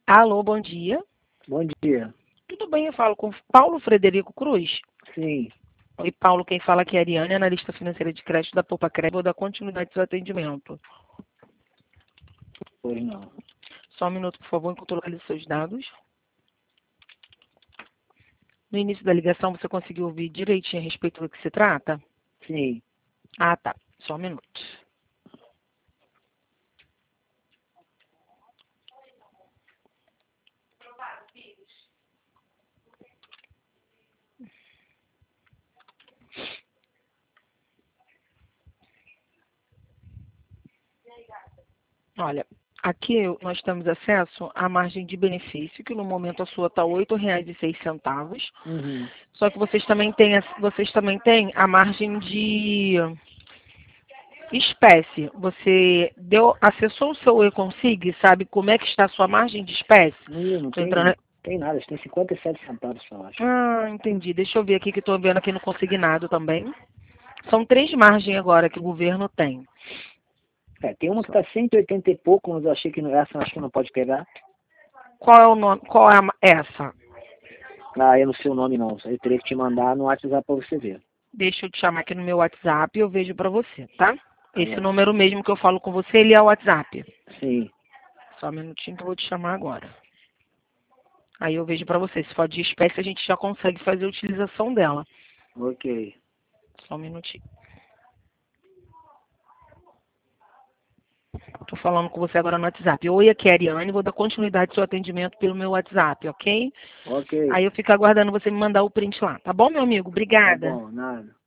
Alô, bom dia. Bom dia. Tudo bem? Eu falo com Paulo Frederico Cruz. Sim, Oi, Paulo, quem fala aqui é a Ariane, analista financeira de crédito da Poupa Crédito, vou dar continuidade ao seu atendimento. pois não. Só um minuto, por favor, enquanto eu localizo seus dados. No início da ligação, você conseguiu ouvir direitinho a respeito do que se trata? Sim. Ah, tá. Só um minuto. Olha, aqui nós temos acesso à margem de benefício, que no momento a sua está R$ 8,06. Uhum. Só que vocês também têm a margem de espécie. Você acessou o seu e-consig, sabe como é que está a sua margem de espécie? Não Tô entrando. tem nada, tem 57 centavos só, acho. Ah, entendi. Deixa eu ver aqui que estou vendo aqui no consignado também. São 3 margens agora que o governo tem. Tem uma que tá 180 e pouco, mas eu achei que essa acho que não pode pegar. Qual é o nome? Qual é essa? Ah, eu não sei o nome não. Eu teria que te mandar no WhatsApp pra você ver. Deixa eu te chamar aqui no meu WhatsApp e eu vejo para você, tá? Tá Esse bom. número mesmo que eu falo com você, ele é o WhatsApp. Sim. Só um minutinho que eu vou te chamar agora. Aí eu vejo para você. Se for de espécie, a gente já consegue fazer a utilização dela. Ok. Só um minutinho. Estou falando com você agora no WhatsApp. Oi, aqui é a Ariane, vou dar continuidade ao seu atendimento pelo meu WhatsApp, ok? Ok. Aí eu fico aguardando você me mandar o print lá. Tá bom, meu amigo? Tá Obrigada. bom, nada.